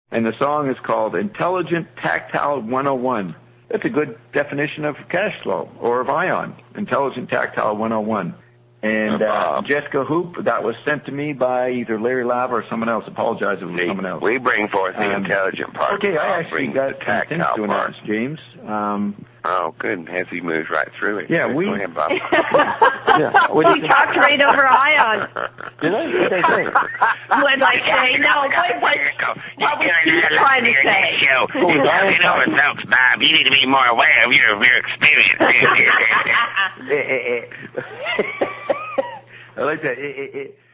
And the song is called Intelligent Tactile 101. That's a good definition of cash flow, or of ION, Intelligent Tactile 101. And Jessica Hoop, that was sent to me by either Larry Lava or someone else. Apologize if it was someone else. We bring forth the intelligent part. Okay, I actually got some things to announce, James. Oh, good. Hezzy moves right through it. Yeah, Go ahead, Bob. We talked right over ION. Did I? What did I say? What I say? No, what was he trying to say? You know it, folks, Bob. You need to be more aware of your experience. I like that.